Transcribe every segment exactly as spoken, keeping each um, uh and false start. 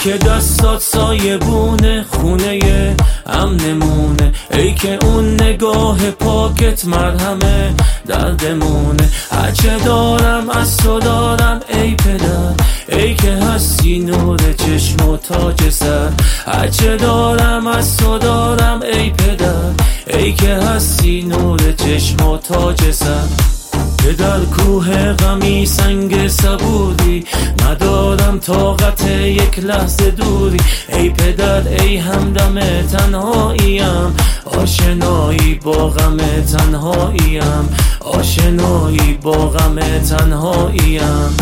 که دستات سایبونه خونه امنمونه، ای که اون نگاه پاکت مرهمه دردمونه. هرچه دارم از تو دارم ای پدر، ای که هستی نور چشم و تاج سر. هرچه دارم از تو دارم ای پدر، ای که هستی نور چشم و تاج سر. که در کوه غمی سنگ صبوری، ندارم طاقت یک لحظه دوری. ای پدر ای همدم تنهاییم، آشنایی با غم تنهاییم، آشنایی با غم تنهاییم.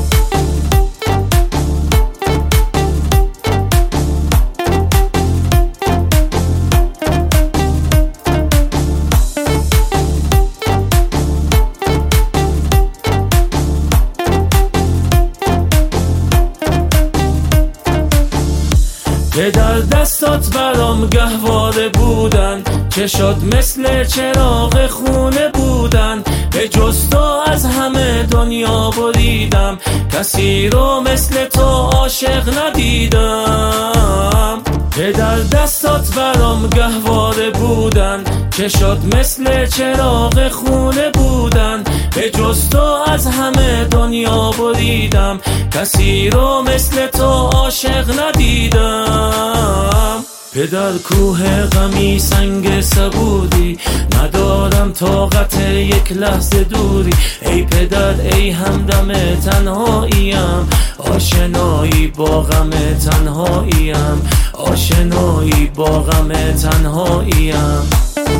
پدر دستات برام گهواره بودن، چشات مثل چراغ خونه بودن. به جز تو از همه دنیا بریدم، کسی رو مثل تو عاشق ندیدم. پدر دستات برام گهواره بودن، چشات مثل چراغ خونه بودن. به جز تو از همه دنیا بریدم، کسی رو مثل تو عاشق ندیدم. پدر کوه غمی سنگ صبوری، ندارم طاقت یک لحظه دوری. ای پدر ای همدم تنهاییم، آشنایی با غم تنهاییم، آشنایی با غم تنهاییم.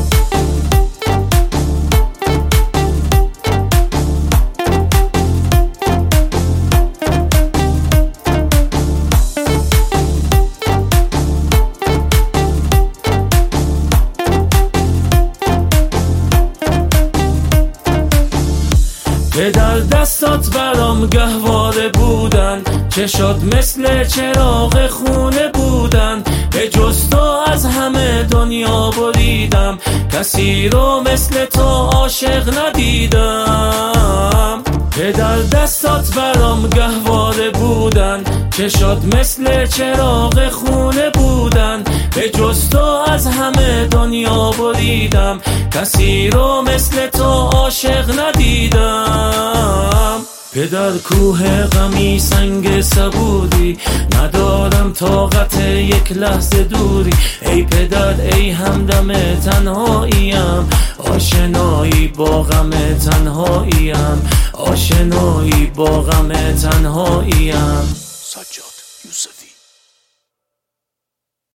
پدر دستات برام گهواره بودن، چشات مثل چراغ خونه بودن. به جز تو از همه دنیا بریدم، کسی رو مثل تو عاشق ندیدم. پدر دستات برام گهواره بودن، چشات مثل چراغ خونه بودن. به جز تو از همه دنیا بریدم، کسی رو مثل تو عاشق ندیدم. پدر کوه غمی سنگ صبوری، ندارم طاقت یک لحظه دوری. ای پدر ای همدم تنهاییم، آشنایی با غم تنهاییم، آشنایی با غم تنهاییم. سجاد یوسفی.